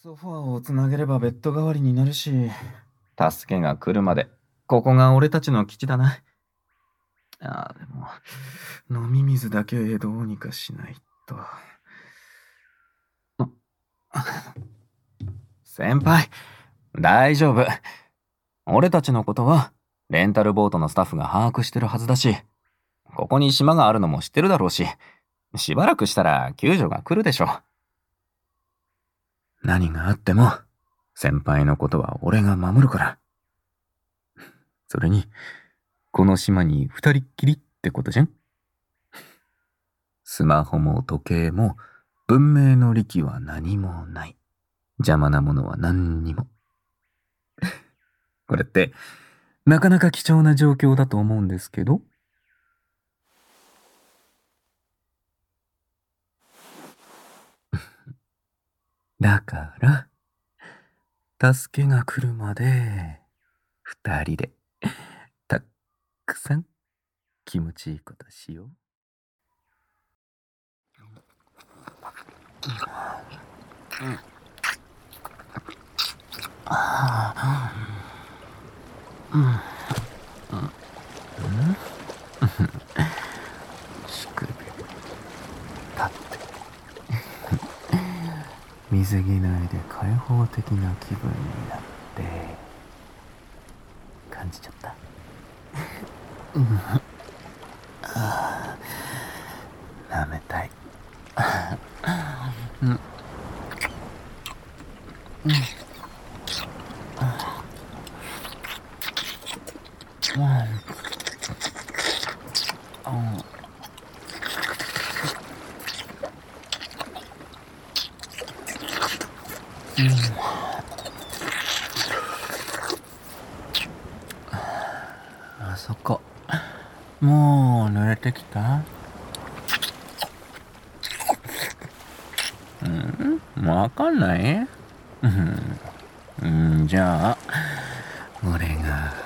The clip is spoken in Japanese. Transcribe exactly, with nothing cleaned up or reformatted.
ソファーをつなげればベッド代わりになるし、助けが来るまでここが俺たちの基地だな。ああ、でも飲み水だけどうにかしないと。先輩、大丈夫。俺たちのことはレンタルボートのスタッフが把握してるはずだし、ここに島があるのも知ってるだろうし、しばらくしたら救助が来るでしょ。何があっても先輩のことは俺が守るから。それにこの島に二人っきりってことじゃん。スマホも時計も文明の利器は何もない。邪魔なものは何にも。これってなかなか貴重な状況だと思うんですけど。だから助けが来るまで二人でたっくさん気持ちいいことしよう。うんあうんうんしくび立って水着内で開放的な気分になって感じちゃったうんあ舐めたいうんうんあそこもう濡れてきた？うんわかんない？うん、じゃあ俺が